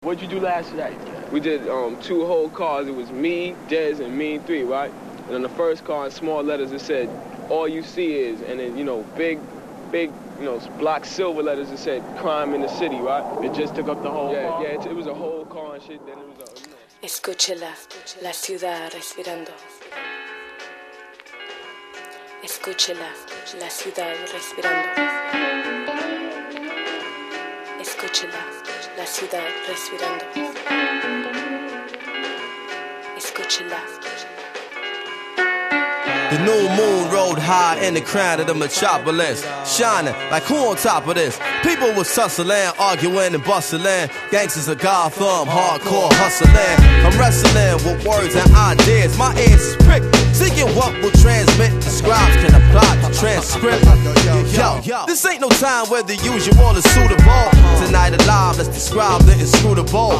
What'd you do last night? We did 2 whole cars. It was me, Dez, and Mean 3, right? And on the first car, in small letters, it said, "All you see is," and then, you know, big, you know, block silver letters, it said, "Crime in the city," right? It just took up the whole car? Yeah, it was a whole car and shit. Then it was a, you know. Escúchela, la ciudad respirando. Escúchela, la ciudad respirando. Escúchela, la ciudad respirando. Escúchela. The new moon rode high in the crown of the metropolis, shining like who on top of this? People was tussling, arguing and bustling. Gangsters of Gotham, hardcore hustling. I'm wrestling with words and ideas. My ears is pricked, seeking what will transmit. The scribes can apply the transcript. Yo, this ain't no time where the usual is suitable. Tonight alive, let's describe the inscrutable.